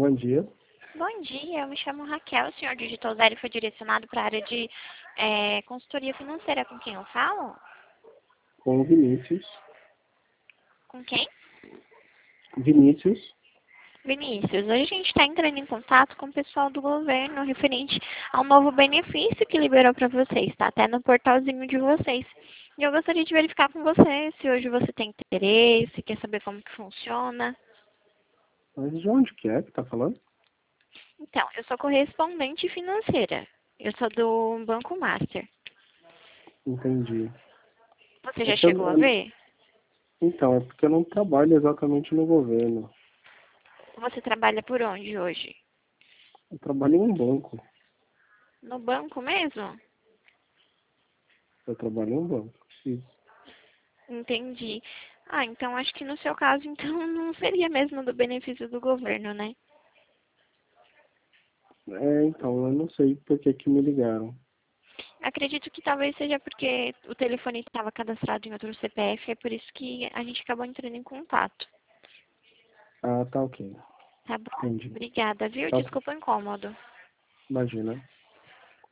bom dia. Bom dia, eu me chamo Raquel. O senhor digitou zero e foi direcionado para a área de consultoria financeira. Com quem eu falo? Com o Vinícius. Com quem? Vinícius. Vinícius, hoje a gente está entrando em contato com o pessoal do governo referente a um novo benefício que liberou para vocês, está até no portalzinho de vocês. E eu gostaria de verificar com você se hoje você tem interesse, quer saber como que funciona. Mas de onde que é que tá falando? Então, eu sou correspondente financeira. Eu sou do Banco Master. Entendi. Você É já que chegou a ver? então, é porque eu não trabalho exatamente no governo. Você trabalha por onde hoje? Eu trabalho em um banco. No banco mesmo? Eu trabalho em um banco. Isso. Entendi. Ah, então acho que no seu caso, então, não seria mesmo do benefício do governo, né? Então, eu não sei por que que me ligaram. Acredito que talvez seja porque o telefone estava cadastrado em outro CPF, é por isso que a gente acabou entrando em contato. Ah, tá ok. Tá bom. Entendi. Obrigada, viu? Tá, Desculpa o incômodo. imagina.